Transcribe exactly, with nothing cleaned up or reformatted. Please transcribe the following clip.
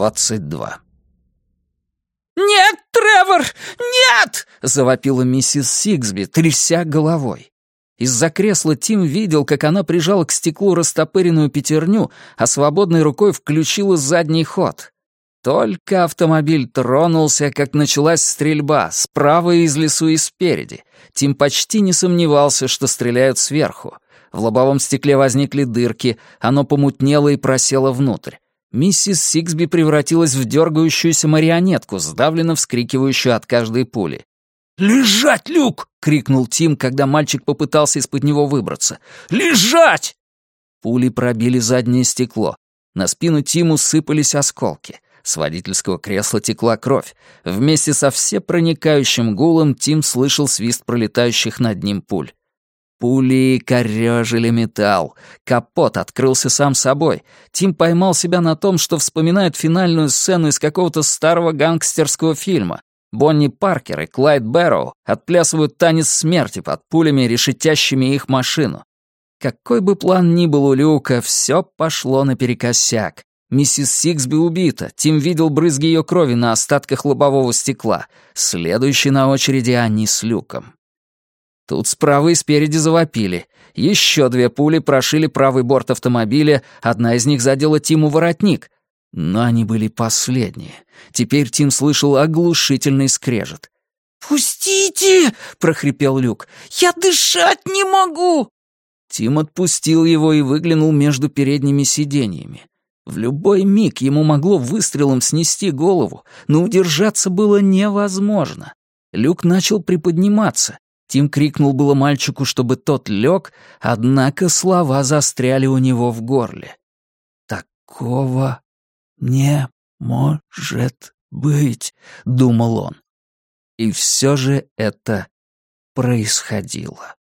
двадцать два. «Нет, Тревор, нет!» — завопила миссис Сиксби, тряся головой. Из-за кресла Тим видел, как она прижала к стеклу растопыренную пятерню, а свободной рукой включила задний ход. Только автомобиль тронулся, как началась стрельба, справа из лесу и спереди. Тим почти не сомневался, что стреляют сверху. В лобовом стекле возникли дырки, оно помутнело и просело внутрь. Миссис Сиксби превратилась в дергающуюся марионетку, сдавленно вскрикивающую от каждой пули. «Лежать, Люк!» — крикнул Тим, когда мальчик попытался из-под него выбраться. «Лежать!» Пули пробили заднее стекло. На спину Тиму сыпались осколки. С водительского кресла текла кровь. Вместе со всепроникающим гулом Тим слышал свист пролетающих над ним пуль. Пули корёжили металл. Капот открылся сам собой. Тим поймал себя на том, что вспоминает финальную сцену из какого-то старого гангстерского фильма. Бонни Паркер и Клайд Бэрроу отплясывают танец смерти под пулями, решетящими их машину. Какой бы план ни был у Люка, все пошло наперекосяк. Миссис Сиксби убита. Тим видел брызги ее крови на остатках лобового стекла. Следующий на очереди они с Люком. Тут справа и спереди завопили. Еще две пули прошили правый борт автомобиля, одна из них задела Тиму воротник. Но они были последние. Теперь Тим слышал оглушительный скрежет. «Пустите!» — прохрипел Люк. «Я дышать не могу!» Тим отпустил его и выглянул между передними сиденьями. В любой миг ему могло выстрелом снести голову, но удержаться было невозможно. Люк начал приподниматься. Тим крикнул было мальчику, чтобы тот лег, однако слова застряли у него в горле. «Такого не может быть», — думал он. И все же это происходило.